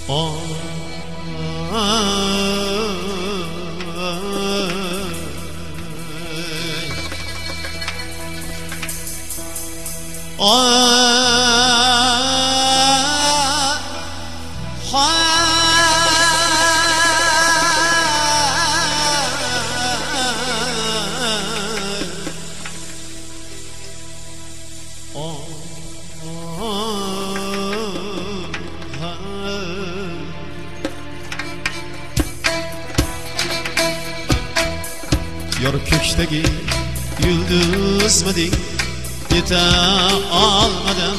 Yor kökteki yıldız mı din, yete almadım.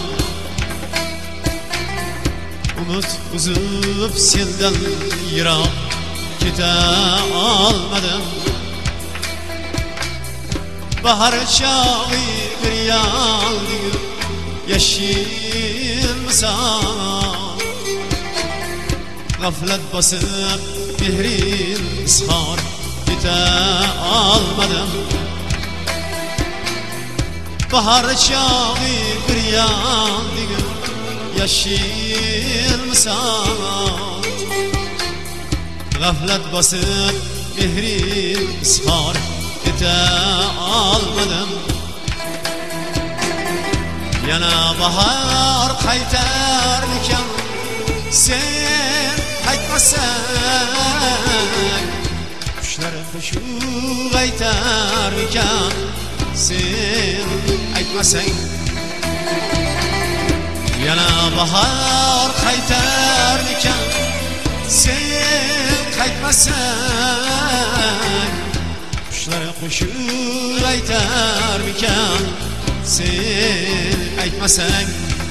Umut uzup senden yirak kete almadım. Bahar çağı bir yaldı yeşil misal. Gaflet basıp mihrin ishar kete almadım. Bahar çağı bir yaldı yeşil misal. Gaflet basıp mihrin ishar kete almadım. Yana bahar qaytarmikan sen qaytmasan. Qushlar qo'shiq aytarmikan sen aytmasang. Yana bahar qaytarmikan sen qaytmasan. Qushlar qo'shiq aytarmikan sen aytmasang.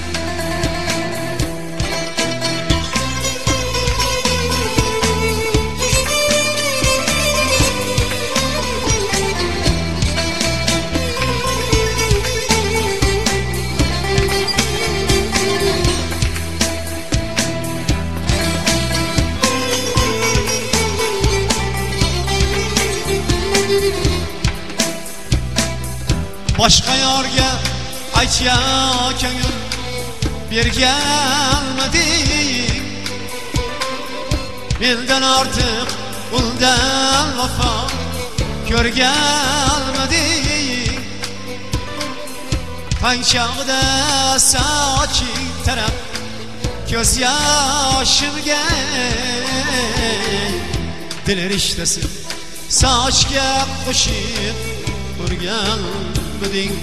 Boshqa yorga aytya ko'ngil berganmiding. Mendan ortiq undan vafo ko'rganmiding. Tong chog'ida soching tarab ko'z yoshimga dil rishtasi sochga qo'shib urganmiding.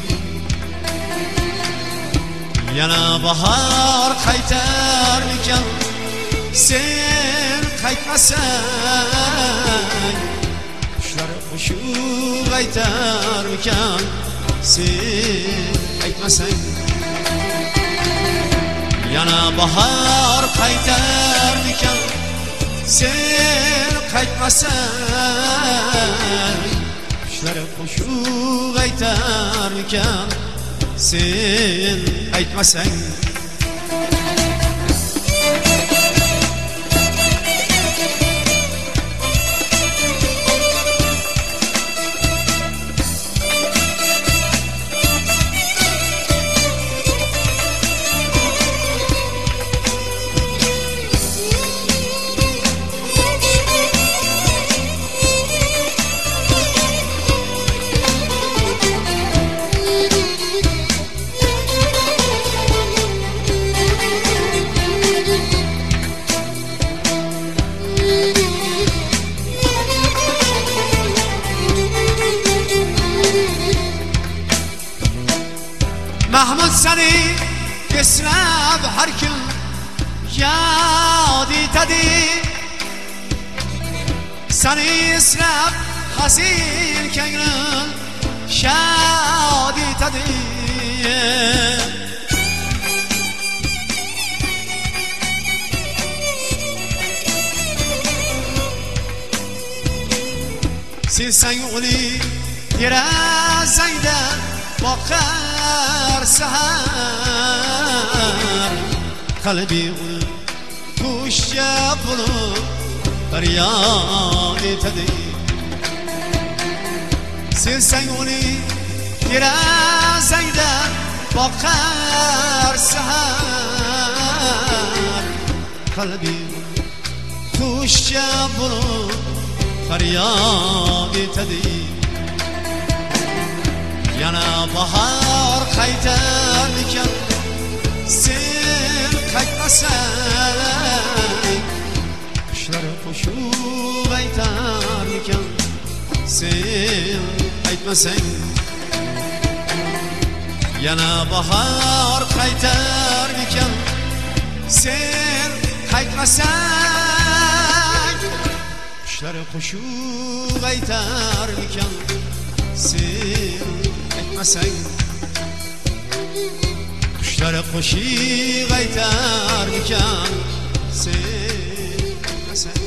Yana bahar qaytarmikan sen qaytmasang. Qushlar qo'shiq aytarmikan sen aytmasang. Yana bahar qaytarmikan sen qaytmasang. Qushlar qo'shiq aytarmikan sen aytmasang. Mahmud seni eslab har kun yod etadi. Seni eslab hazin ko'nglim shod etadi. Sensang uni derazangda boqar sahar. Qalbi uni qushcha bo'lib faryod etadi. Sensang uni derazangda boqar sahar. qalbi qushcha bo'lib faryod etadi. Yana bahor qaytarmikan sen qaytmasang, qushlar qo'shuv aytarmikan sen qaytmasang. Yana bahor qaytarmikan sen qaytmasang, qushlar qo'shuv aytarmikan sen qaytmasang. Qushlar qo'shiq aytarmikan sen qaytmasang.